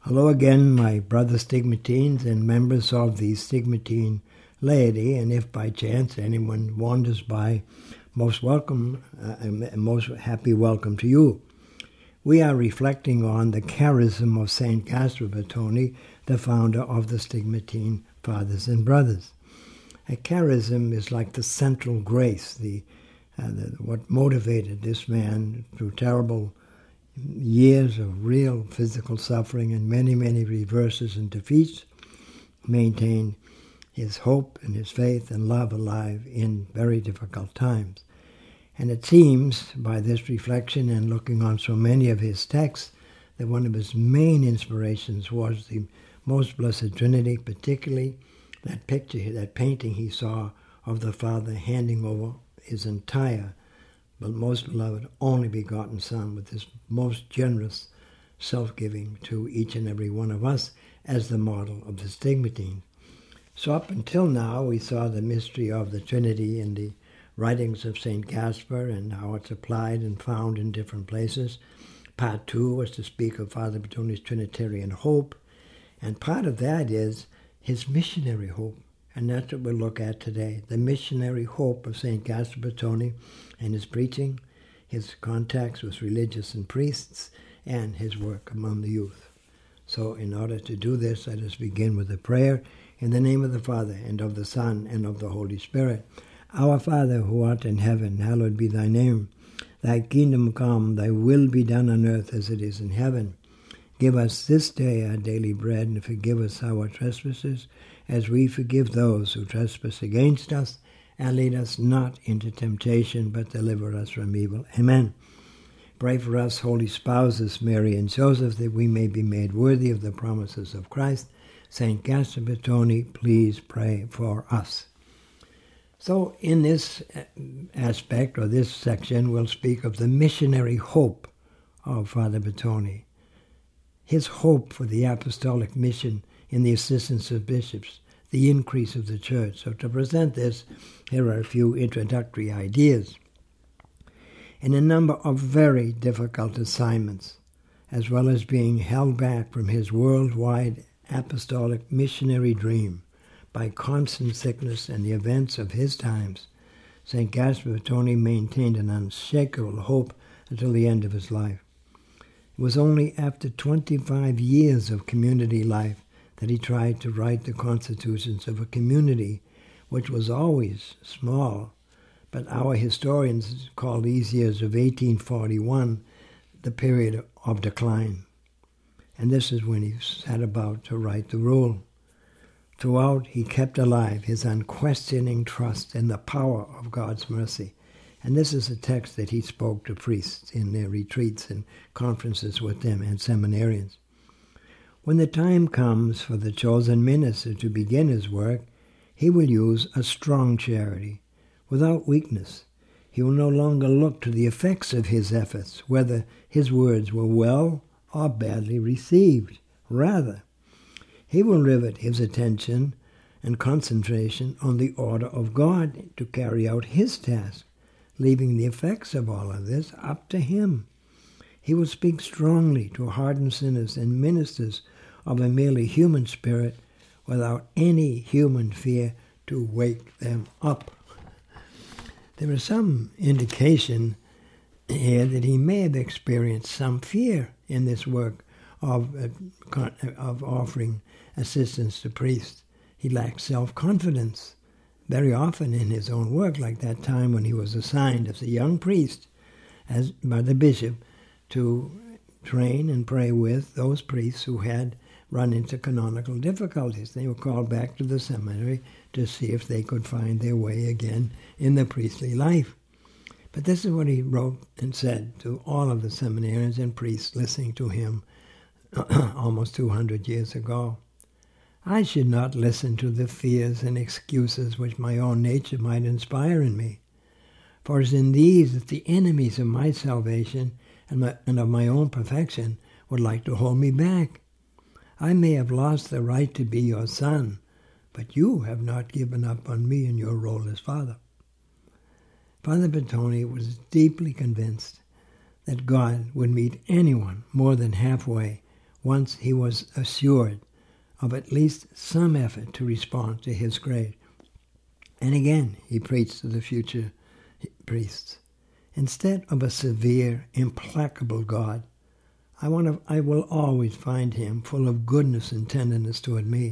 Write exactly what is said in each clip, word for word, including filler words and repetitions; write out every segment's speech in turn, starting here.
Hello again, my brother stigmatines and members of the stigmatine laity, and if by chance anyone wanders by, most welcome, uh, and most happy welcome to you. We are reflecting on the charism of Saint Gaspar Battoni, the founder of the Stigmatine Fathers and Brothers. A charism is like the central grace, the, uh, the what motivated this man through terrible years of real physical suffering and many, many reverses and defeats, maintain his hope and his faith and love alive in very difficult times. And it seems, by this reflection and looking on so many of his texts, that one of his main inspirations was the Most Blessed Trinity, particularly that picture, that painting he saw of the Father handing over his entire but most beloved, only begotten Son, with his most generous self-giving to each and every one of us as the model of the Stigmatine. So up until now, we saw the mystery of the Trinity in the writings of Saint Gaspar and how it's applied and found in different places. Part two was to speak of Father Battoni's Trinitarian hope, and part of that is his missionary hope. And that's what we'll look at today, the missionary hope of Saint Gaspar Battoni and his preaching, his contacts with religious and priests, and his work among the youth. So in order to do this, let us begin with a prayer in the name of the Father, and of the Son, and of the Holy Spirit. Our Father, who art in heaven, hallowed be thy name. Thy kingdom come, thy will be done on earth as it is in heaven. Give us this day our daily bread, and forgive us our trespasses, as we forgive those who trespass against us, and lead us not into temptation, but deliver us from evil. Amen. Pray for us, holy spouses, Mary and Joseph, that we may be made worthy of the promises of Christ. Saint Gaspar Battoni, please pray for us. So in this aspect, or this section, we'll speak of the missionary hope of Father Battoni. His hope for the apostolic mission in the assistance of bishops, the increase of the church. So to present this, here are a few introductory ideas. In a number of very difficult assignments, as well as being held back from his worldwide apostolic missionary dream by constant sickness and the events of his times, Saint Gaspar Battoni maintained an unshakable hope until the end of his life. It was only after twenty-five years of community life that he tried to write the constitutions of a community which was always small, but our historians call these years of eighteen forty-one the period of decline. And this is when he set about to write the rule. Throughout, he kept alive his unquestioning trust in the power of God's mercy. And this is a text that he spoke to priests in their retreats and conferences with them and seminarians. When the time comes for the chosen minister to begin his work, he will use a strong charity, without weakness. He will no longer look to the effects of his efforts, whether his words were well or badly received. Rather, he will rivet his attention and concentration on the order of God to carry out his task, leaving the effects of all of this up to him. He will speak strongly to hardened sinners and ministers of a merely human spirit without any human fear to wake them up. There is some indication here that he may have experienced some fear in this work of, uh, of offering assistance to priests. He lacked self-confidence very often in his own work, like that time when he was assigned as a young priest as by the bishop to train and pray with those priests who had run into canonical difficulties. They were called back to the seminary to see if they could find their way again in the priestly life. But this is what he wrote and said to all of the seminarians and priests listening to him almost two hundred years ago. I should not listen to the fears and excuses which my own nature might inspire in me. For it is in these that the enemies of my salvation and, my, and of my own perfection would like to hold me back. I may have lost the right to be your son, but you have not given up on me in your role as father. Father Battoni was deeply convinced that God would meet anyone more than halfway once he was assured of at least some effort to respond to his grace. And again, he preached to the future priests. Instead of a severe, implacable God, I want to, I will always find him full of goodness and tenderness toward me.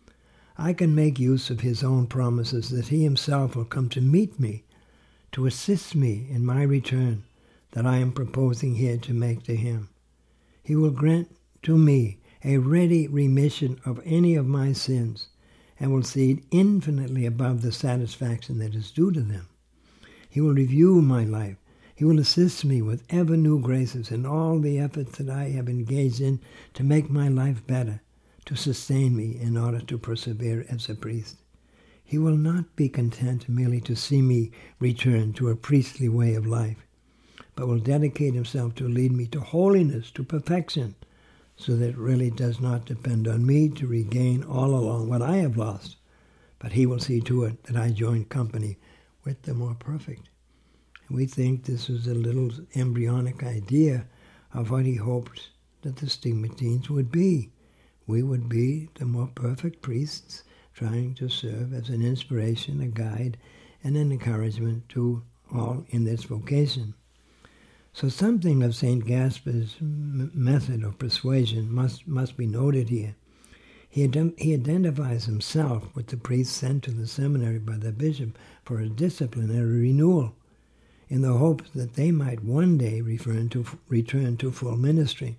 I can make use of his own promises that he himself will come to meet me, to assist me in my return that I am proposing here to make to him. He will grant to me a ready remission of any of my sins, and will see infinitely above the satisfaction that is due to them. He will review my life. He will assist me with ever new graces in all the efforts that I have engaged in to make my life better, to sustain me in order to persevere as a priest. He will not be content merely to see me return to a priestly way of life, but will dedicate himself to lead me to holiness, to perfection, so that it really does not depend on me to regain all along what I have lost, but he will see to it that I join company with the more perfect. And we think this is a little embryonic idea of what he hoped that the stigmatines would be. We would be the more perfect priests, trying to serve as an inspiration, a guide, and an encouragement to all in this vocation. So something of Saint Gaspar's m- method of persuasion must must be noted here. He, ad- he identifies himself with the priests sent to the seminary by the bishop for a disciplinary renewal, in the hopes that they might one day return to, return to full ministry.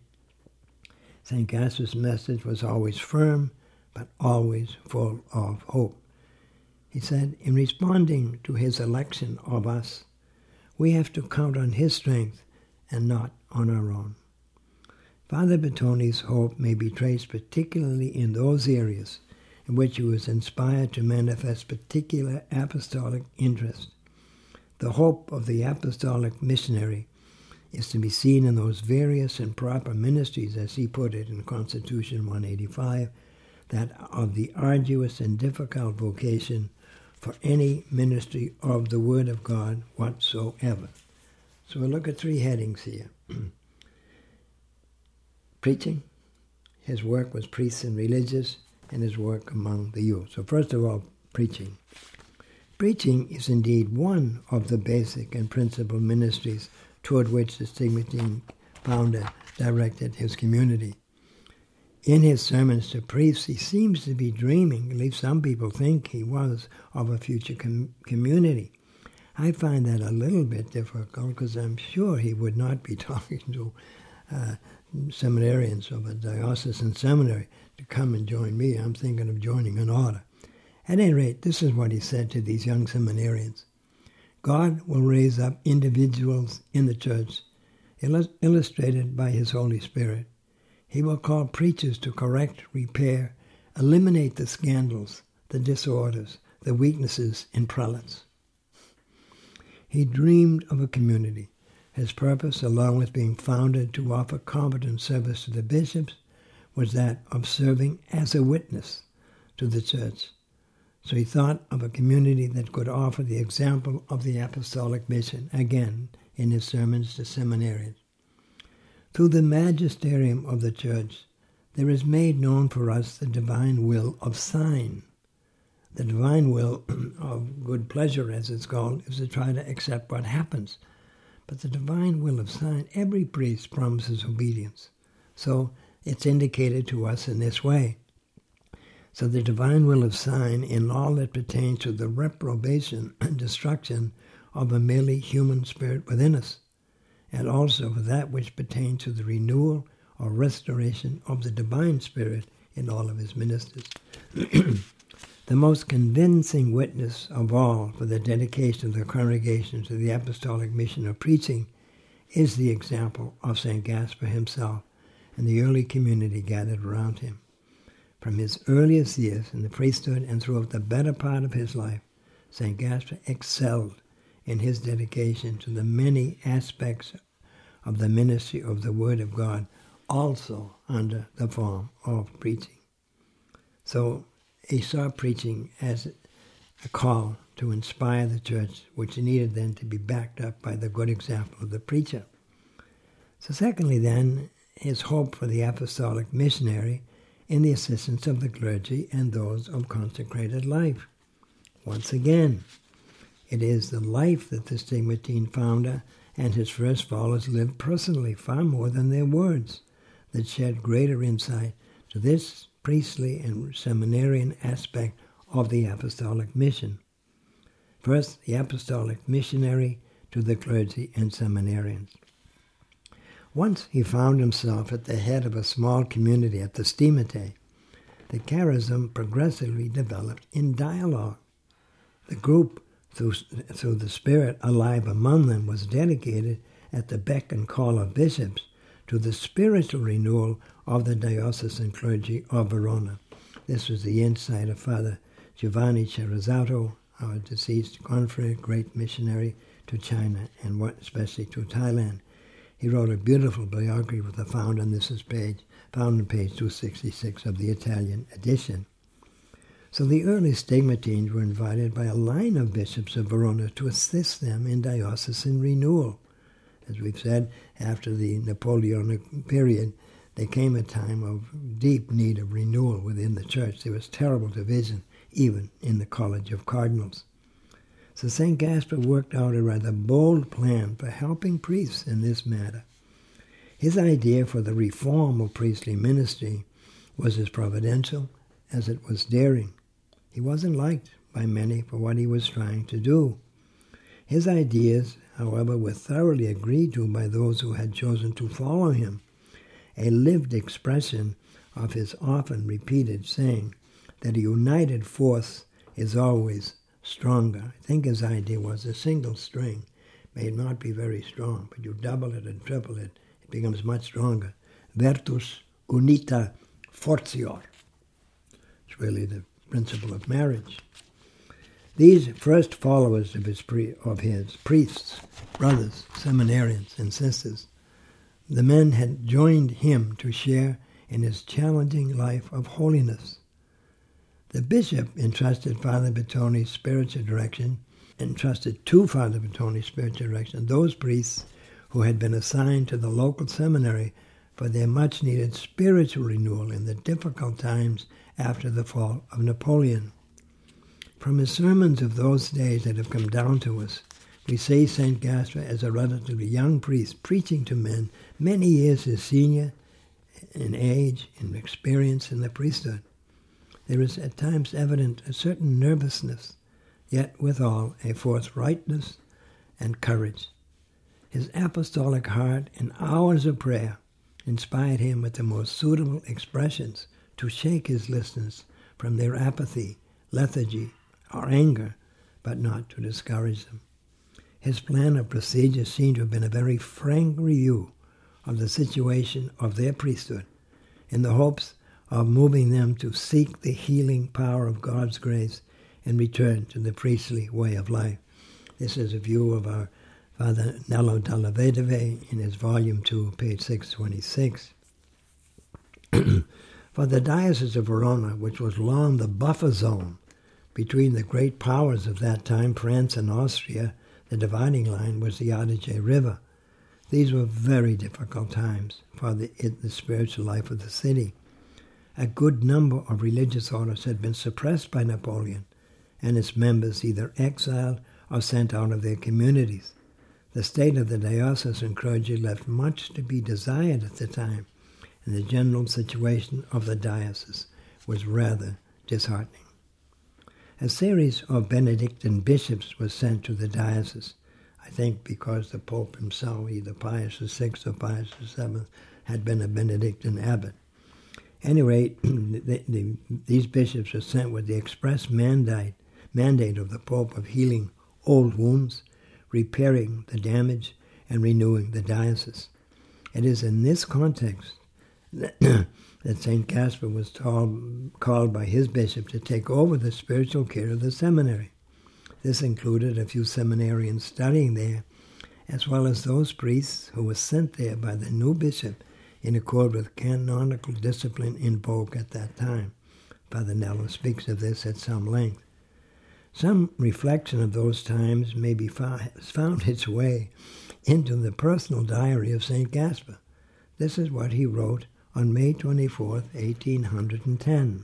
Saint Gaspar's message was always firm, but always full of hope. He said, in responding to his election of us, we have to count on his strength and not on our own. Father Bertoni's hope may be traced particularly in those areas in which he was inspired to manifest particular apostolic interest. The hope of the apostolic missionary is to be seen in those various and proper ministries, as he put it in Constitution one eighty-five, that of the arduous and difficult vocation for any ministry of the Word of God whatsoever. So we'll look at three headings here. Preaching. His work was priests and religious, and his work among the youth. So first of all, preaching. Preaching is indeed one of the basic and principal ministries toward which the Stigmatine founder directed his community. In his sermons to priests, he seems to be dreaming, at least some people think he was, of a future com- community. I find that a little bit difficult because I'm sure he would not be talking to uh, seminarians of a diocesan seminary to come and join me. I'm thinking of joining an order. At any rate, this is what he said to these young seminarians. God will raise up individuals in the church, illustrated by his Holy Spirit. He will call preachers to correct, repair, eliminate the scandals, the disorders, the weaknesses in prelates. He dreamed of a community. His purpose, along with being founded to offer competent service to the bishops, was that of serving as a witness to the church. So he thought of a community that could offer the example of the apostolic mission, again, in his sermons to seminarians. Through the magisterium of the church, there is made known for us the divine will of sign. The divine will of good pleasure, as it's called, is to try to accept what happens. But the divine will of sign, every priest promises obedience. So it's indicated to us in this way. So the divine will of sign in all that pertains to the reprobation and destruction of a merely human spirit within us, and also for that which pertains to the renewal or restoration of the divine spirit in all of his ministers. The most convincing witness of all for the dedication of the congregation to the apostolic mission of preaching is the example of Saint Gaspar himself and the early community gathered around him. From his earliest years in the priesthood and throughout the better part of his life, Saint Gaspar excelled in his dedication to the many aspects of the ministry of the Word of God, also under the form of preaching. So he saw preaching as a call to inspire the church, which needed then to be backed up by the good example of the preacher. So secondly then, his hope for the apostolic missionary in the assistance of the clergy and those of consecrated life. Once again, it is the life that the Stigmatine founder and his first followers lived personally, far more than their words, that shed greater insight to this priestly and seminarian aspect of the apostolic mission. First, the apostolic missionary to the clergy and seminarians. Once he found himself at the head of a small community at the Stigmate. The charism progressively developed in dialogue. The group, through, through the Spirit alive among them, was dedicated at the beck and call of bishops to the spiritual renewal of the diocesan clergy of Verona. This was the insight of Father Giovanni Cerezato, our deceased confrere, great missionary to China and especially to Thailand. He wrote a beautiful biography of the founder, and this is page, found on page two sixty-six of the Italian edition. So the early Stigmatines were invited by a line of bishops of Verona to assist them in diocesan renewal. As we've said, after the Napoleonic period, there came a time of deep need of renewal within the church. There was terrible division, even in the College of Cardinals. So Saint Gaspar worked out a rather bold plan for helping priests in this matter. His idea for the reform of priestly ministry was as providential as it was daring. He wasn't liked by many for what he was trying to do. His ideas, however, were thoroughly agreed to by those who had chosen to follow him, a lived expression of his often repeated saying that a united force is always stronger. I think his idea was a single string may not be very strong, but you double it and triple it, it becomes much stronger. Virtus unita fortior. It's really the principle of marriage. These first followers of his, pre- of his priests, brothers, seminarians, and sisters, the men had joined him to share in his challenging life of holiness. The bishop entrusted Father Bertoni's spiritual direction, entrusted to Father Bertoni's spiritual direction those priests who had been assigned to the local seminary for their much-needed spiritual renewal in the difficult times after the fall of Napoleon. From his sermons of those days that have come down to us, we see Saint Gaspar as a relatively young priest preaching to men many years his senior in age and experience in the priesthood. There is at times evident a certain nervousness, yet withal a forthrightness and courage. His apostolic heart and hours of prayer inspired him with the most suitable expressions to shake his listeners from their apathy, lethargy, or anger, but not to discourage them. His plan of procedure seemed to have been a very frank review of the situation of their priesthood, in the hopes of moving them to seek the healing power of God's grace and return to the priestly way of life. This is a view of our Father Nello Della Vedove in his volume two, page six twenty-six. For the Diocese of Verona, which was long the buffer zone between the great powers of that time, France and Austria, the dividing line was the Adige River. These were very difficult times for the, the spiritual life of the city. A good number of religious orders had been suppressed by Napoleon, and its members either exiled or sent out of their communities. The state of the diocesan clergy left much to be desired at the time, and the general situation of the diocese was rather disheartening. A series of Benedictine bishops was sent to the diocese, I think because the Pope himself, either Pius the Sixth or Pius the Seventh, had been a Benedictine abbot. At any rate, the, the, these bishops were sent with the express mandate, mandate of the Pope of healing old wounds, repairing the damage, and renewing the diocese. It is in this context that, that Saint Gaspar was told, called by his bishop to take over the spiritual care of the seminary. This included a few seminarians studying there, as well as those priests who were sent there by the new bishop in accord with canonical discipline in vogue at that time. Father Nello speaks of this at some length. Some reflection of those times may be found, found its way into the personal diary of Saint Gaspar. This is what he wrote on May twenty-fourth, eighteen ten.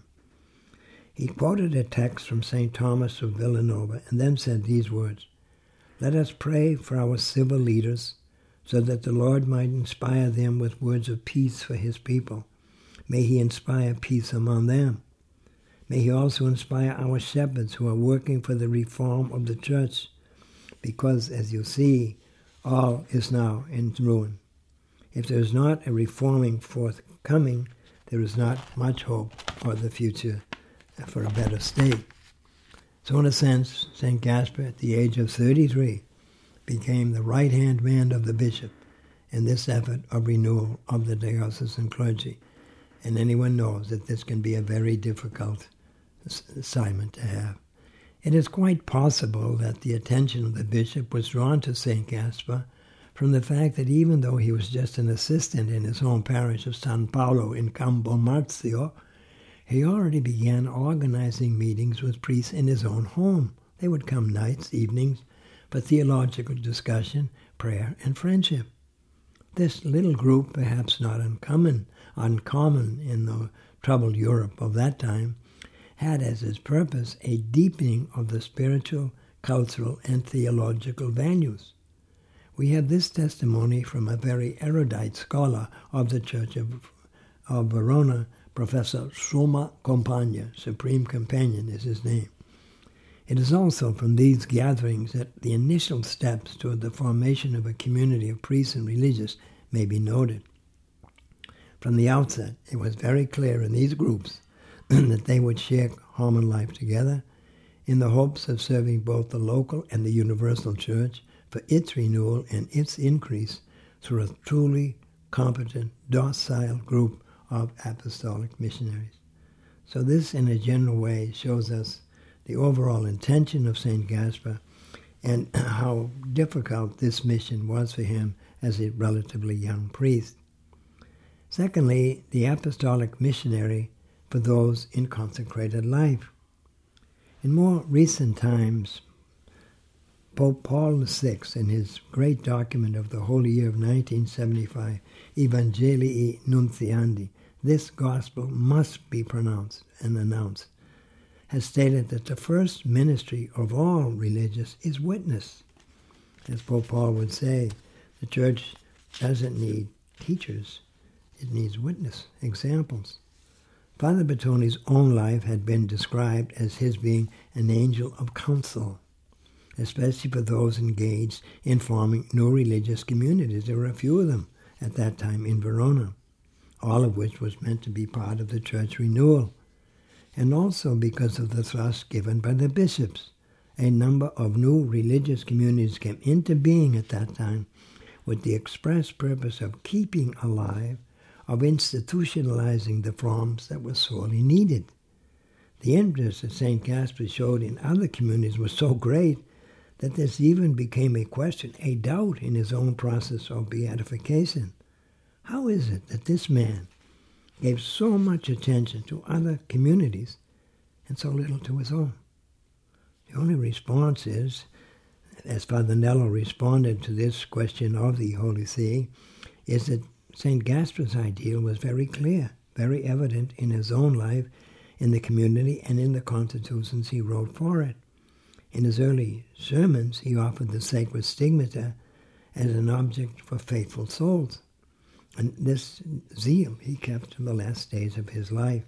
He quoted a text from Saint Thomas of Villanova and then said these words, "Let us pray for our civil leaders so that the Lord might inspire them with words of peace for his people. May he inspire peace among them. May he also inspire our shepherds who are working for the reform of the church, because, as you see, all is now in ruin. If there is not a reforming forthcoming, there is not much hope for the future, for a better state." So in a sense, Saint Gaspar, at the age of thirty-three, became the right-hand man of the bishop in this effort of renewal of the diocesan clergy. And anyone knows that this can be a very difficult assignment to have. It is quite possible that the attention of the bishop was drawn to Saint Gaspar from the fact that even though he was just an assistant in his home parish of San Paolo in Campo Marzio, he already began organizing meetings with priests in his own home. They would come nights, evenings, for theological discussion, prayer, and friendship. This little group, perhaps not uncommon, uncommon in the troubled Europe of that time, had as its purpose a deepening of the spiritual, cultural, and theological values. We have this testimony from a very erudite scholar of the Church of, of Verona, Professor Summa Compagna, Supreme Companion is his name. It is also from these gatherings that the initial steps toward the formation of a community of priests and religious may be noted. From the outset, it was very clear in these groups that they would share common life together in the hopes of serving both the local and the universal church for its renewal and its increase through a truly competent, docile group of apostolic missionaries. So this, in a general way, shows us the overall intention of Saint Gaspar and how difficult this mission was for him as a relatively young priest. Secondly, the apostolic missionary for those in consecrated life. In more recent times, Pope Paul the Sixth, in his great document of the Holy Year of nineteen seventy-five, Evangelii Nuntiandi, this gospel must be pronounced and announced, has stated that the first ministry of all religious is witness. As Pope Paul would say, the church doesn't need teachers, it needs witness, examples. Father Bertoni's own life had been described as his being an angel of counsel, especially for those engaged in forming new religious communities. There were a few of them at that time in Verona, all of which was meant to be part of the church renewal. And also because of the thrust given by the bishops. A number of new religious communities came into being at that time with the express purpose of keeping alive, of institutionalizing the forms that were sorely needed. The interest that Saint Gaspar showed in other communities was so great that this even became a question, a doubt in his own process of beatification. How is it that this man gave so much attention to other communities and so little to his own? The only response is, as Father Nello responded to this question of the Holy See, is that Saint Gaspar's ideal was very clear, very evident in his own life, in the community, and in the constitutions he wrote for it. In his early sermons, he offered the sacred stigmata as an object for faithful souls. And this zeal he kept to the last days of his life.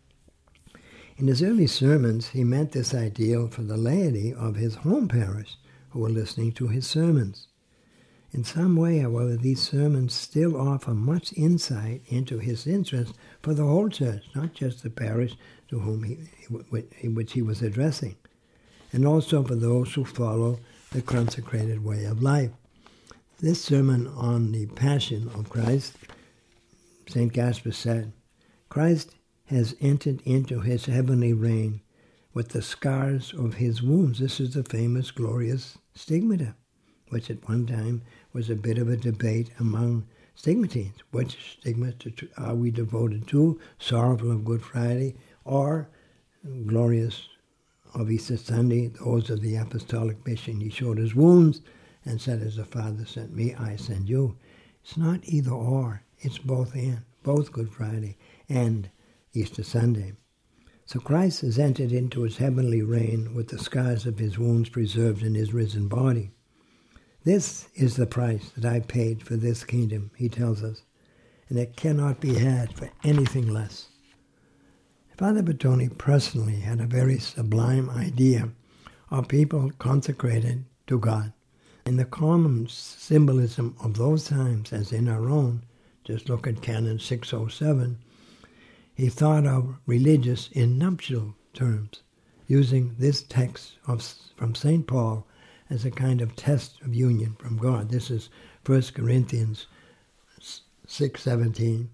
In his early sermons, he meant this ideal for the laity of his home parish who were listening to his sermons. In some way, however, these sermons still offer much insight into his interest for the whole church, not just the parish to whom he, which he was addressing, and also for those who follow the consecrated way of life. This sermon on the Passion of Christ, Saint Gaspar said, "Christ has entered into his heavenly reign with the scars of his wounds." This is the famous glorious stigmata, which at one time was a bit of a debate among stigmatines. Which stigmata are we devoted to? Sorrowful of Good Friday or glorious of Easter Sunday, those of the apostolic mission? He showed his wounds and said, "As the Father sent me, I send you." It's not either or. It's both and, both Good Friday and Easter Sunday. So Christ has entered into his heavenly reign with the scars of his wounds preserved in his risen body. This is the price that I paid for this kingdom, he tells us, and it cannot be had for anything less. Father Bertone personally had a very sublime idea of people consecrated to God. In the common symbolism of those times, as in our own, just look at Canon six oh seven, he thought of religious in nuptial terms, using this text of, from Saint Paul as a kind of test of union from God. This is First Corinthians six seventeen.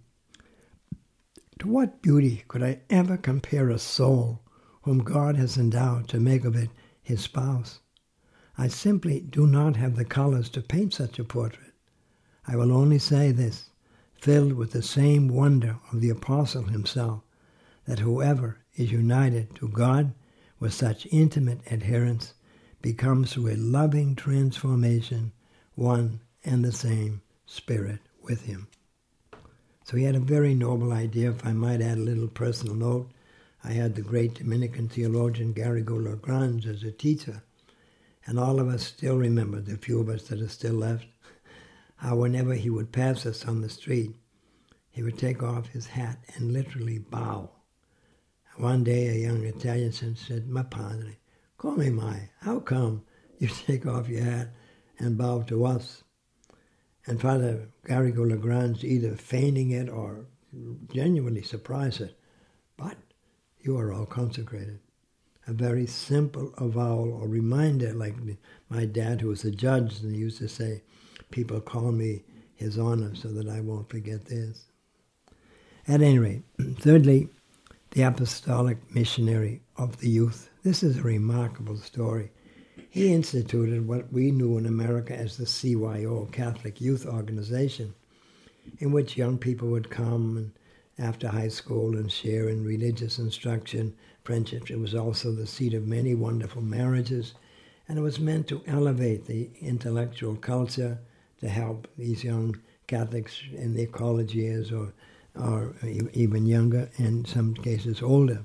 To what beauty could I ever compare a soul whom God has endowed to make of it his spouse? I simply do not have the colors to paint such a portrait. I will only say this, filled with the same wonder of the apostle himself, that whoever is united to God with such intimate adherence becomes through a loving transformation one and the same spirit with him. So he had a very noble idea. If I might add a little personal note, I had the great Dominican theologian Garrigou-Lagrange as a teacher, and all of us still remember, the few of us that are still left, how whenever he would pass us on the street, he would take off his hat and literally bow. One day a young Italian said, "Ma padre, come mai? How come you take off your hat and bow to us?" And Father Garrigou-Lagrange, either feigning it or genuinely surprised it, "But you are all consecrated." A very simple avowal or reminder, like my dad, who was a judge, and he used to say, "People call me His Honor so that I won't forget this." At any rate, thirdly, the apostolic missionary of the youth. This is a remarkable story. He instituted what we knew in America as the C Y O, Catholic Youth Organization, in which young people would come and after high school and share in religious instruction, friendship. It was also the seat of many wonderful marriages, and it was meant to elevate the intellectual culture to help these young Catholics in their college years or, or even younger, in some cases older.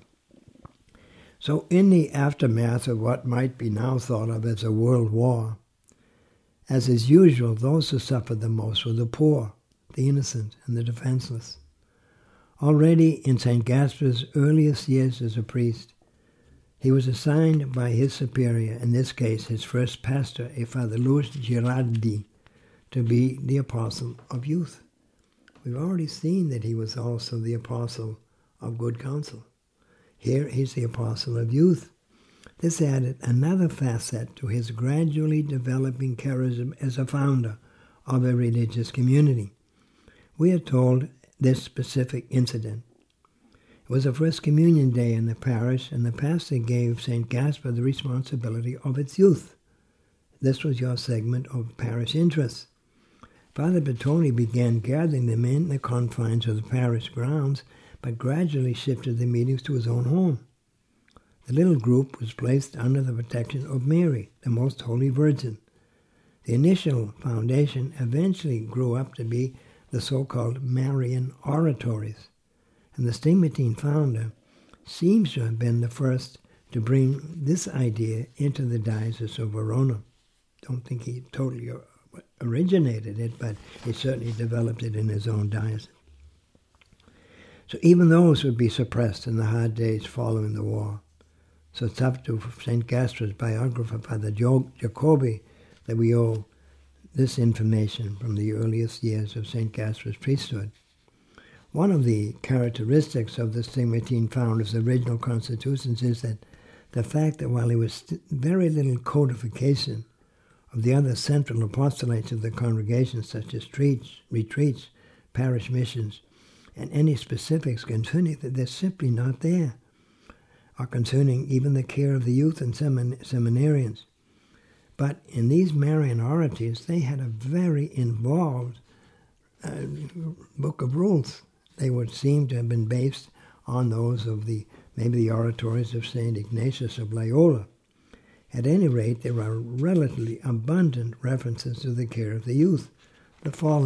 So in the aftermath of what might be now thought of as a world war, as is usual, those who suffered the most were the poor, the innocent, and the defenseless. Already in Saint Gaspar's earliest years as a priest, he was assigned by his superior, in this case his first pastor, a Father Louis Girardi, to be the apostle of youth. We've already seen that he was also the apostle of good counsel. Here he's the apostle of youth. This added another facet to his gradually developing charism as a founder of a religious community. We are told this specific incident. It was a First Communion Day in the parish, and the pastor gave Saint Gaspar the responsibility of its youth. This was your segment of parish interests. Father Bertone began gathering them in the confines of the parish grounds, but gradually shifted the meetings to his own home. The little group was placed under the protection of Mary, the Most Holy Virgin. The initial foundation eventually grew up to be the so-called Marian oratories, and the Stigmatine founder seems to have been the first to bring this idea into the Diocese of Verona. Don't think he totally originated it, but he certainly developed it in his own diocese. So even those would be suppressed in the hard days following the war. So it's up to Saint Gaspar's biographer, Father Jacobi, that we owe this information from the earliest years of Saint Gaspar's priesthood. One of the characteristics of the Stigmatine founder's original constitutions is that the fact that while there was very little codification of the other central apostolates of the congregation, such as retreats, retreats, parish missions, and any specifics concerning that, they're simply not there, or concerning even the care of the youth and semin- seminarians. But in these Marian oratories, they had a very involved uh, book of rules. They would seem to have been based on those of the, maybe the oratories of Saint Ignatius of Loyola. At any rate, there are relatively abundant references to the care of the youth, the falling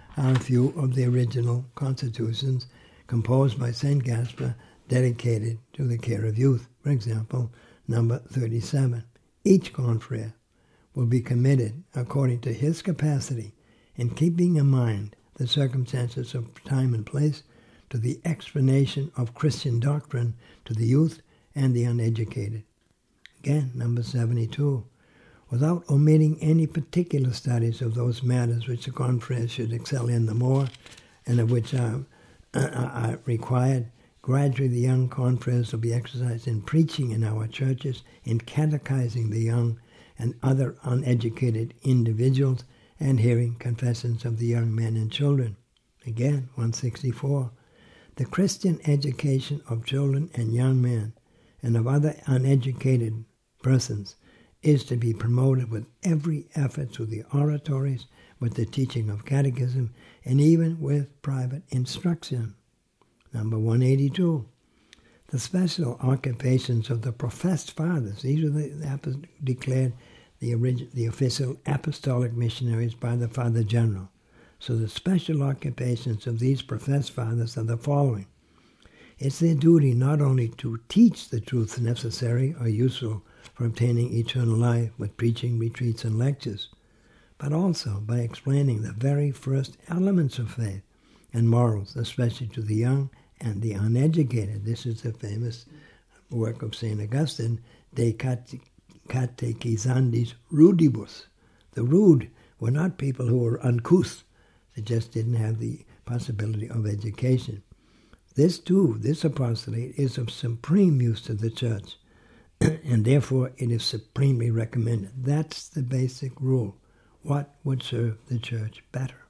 are a few of the original constitutions composed by Saint Gaspar dedicated to the care of youth. For example, number thirty-seven. Each confrere will be committed according to his capacity in keeping in mind the circumstances of time and place to the explanation of Christian doctrine to the youth and the uneducated. Again, number seventy-two. Without omitting any particular studies of those matters which the confreres should excel in the more, and of which are, are, are required, gradually the young confreres will be exercised in preaching in our churches, in catechizing the young and other uneducated individuals, and hearing confessions of the young men and children. Again, one sixty-four. The Christian education of children and young men and of other uneducated persons is to be promoted with every effort through the oratories, with the teaching of catechism, and even with private instruction. Number one eighty-two. The special occupations of the professed fathers. These are the, the declared the, origi- the official apostolic missionaries by the Father General. So the special occupations of these professed fathers are the following. It's their duty not only to teach the truths necessary or useful for obtaining eternal life with preaching, retreats, and lectures, but also by explaining the very first elements of faith and morals, especially to the young and the uneducated. This is the famous work of Saint Augustine, De Catechizandis Rudibus. The rude were not people who were uncouth. They just didn't have the possibility of education. This too, this apostolate, is of supreme use to the church, and therefore it is supremely recommended. That's the basic rule. What would serve the church better?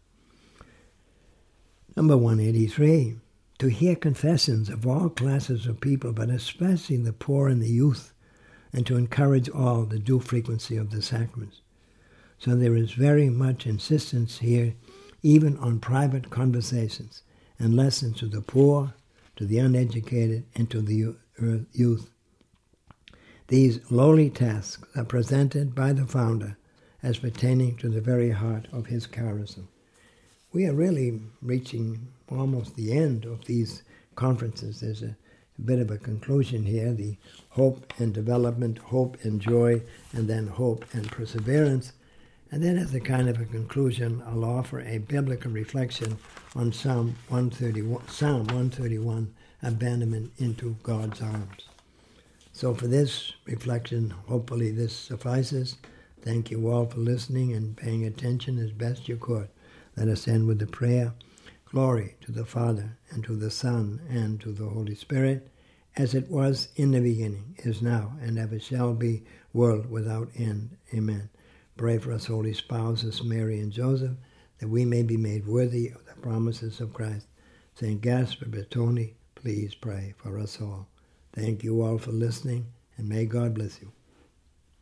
Number one eighty-three, to hear confessions of all classes of people, but especially the poor and the youth, and to encourage all the due frequency of the sacraments. So there is very much insistence here, even on private conversations and lessons to the poor, to the uneducated, and to the youth. These lowly tasks are presented by the founder as pertaining to the very heart of his charism. We are really reaching almost the end of these conferences. There's a, a bit of a conclusion here, the hope and development, hope and joy, and then hope and perseverance. And then as a kind of a conclusion, I'll offer a biblical reflection on Psalm one thirty-one, Psalm one thirty-one, abandonment into God's arms. So for this reflection, hopefully this suffices. Thank you all for listening and paying attention as best you could. Let us end with the prayer. Glory to the Father, and to the Son, and to the Holy Spirit, as it was in the beginning, is now, and ever shall be, world without end. Amen. Pray for us, holy spouses, Mary and Joseph, that we may be made worthy of the promises of Christ. Saint Gaspar Bertoni, please pray for us all. Thank you all for listening, and may God bless you.